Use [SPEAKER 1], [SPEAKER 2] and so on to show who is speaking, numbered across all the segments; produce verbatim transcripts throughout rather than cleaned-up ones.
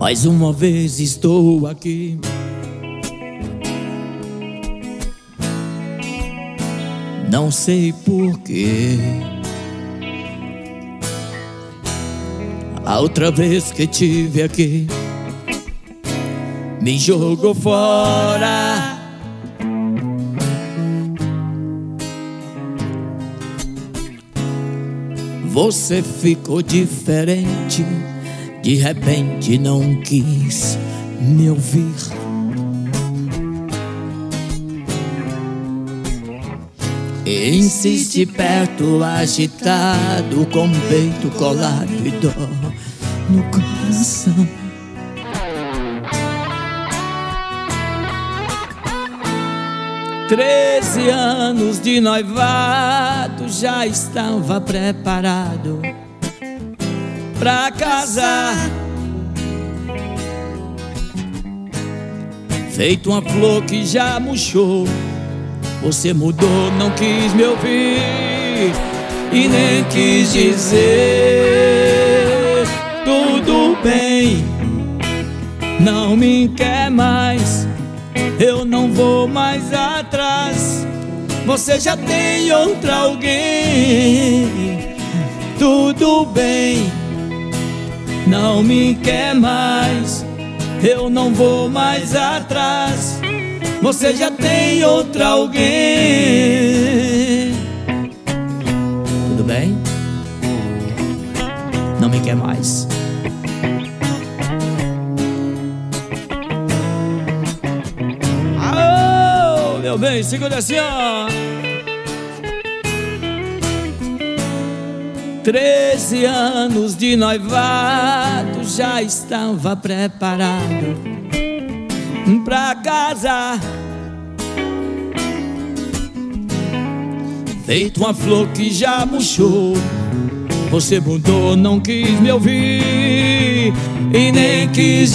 [SPEAKER 1] Mais uma vez estou aqui. Não sei porquê. A outra vez que tive aqui me jogou fora. Você ficou diferente, de repente não quis me ouvir. E insiste perto, agitado, com o peito colado e dor no coração. Treze anos de noivado, já estava preparado pra casar. Feito uma flor que já murchou, você mudou, não quis me ouvir e nem quis dizer tudo bem, não me quer mais. Eu não vou mais atrás. Você já tem outra alguém. Tudo bem, não me quer mais. Eu não vou mais atrás. Você já tem outra alguém. Tudo bem, não me quer mais. Meu bem, segura assim, ó. Treze anos de noivado, já estava preparado pra casar. Feito uma flor que já murchou, você mudou, não quis me ouvir e nem quis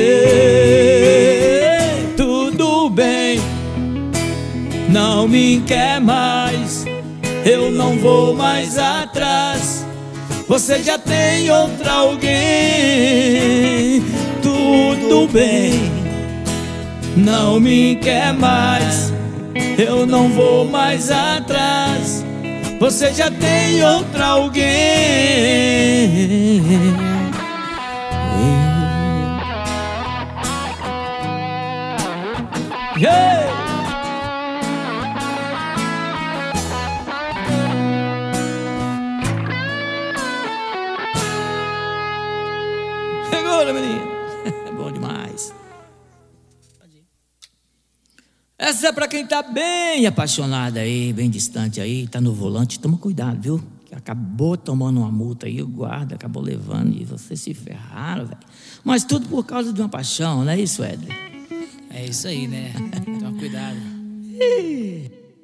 [SPEAKER 1] dizer tudo bem, não me quer mais. Eu não vou mais atrás. Você já tem outra alguém. Tudo bem, não me quer mais. Eu não vou mais atrás. Você já tem outra alguém. Yeah! Segura, menino. Bom demais. Essa é pra quem tá bem apaixonado aí, bem distante aí, tá no volante. Toma cuidado, viu? Que acabou tomando uma multa aí, o guarda acabou levando e vocês se ferraram, velho. Mas tudo por causa de uma paixão, não é isso, Edley?
[SPEAKER 2] É isso aí, né? Toma cuidado.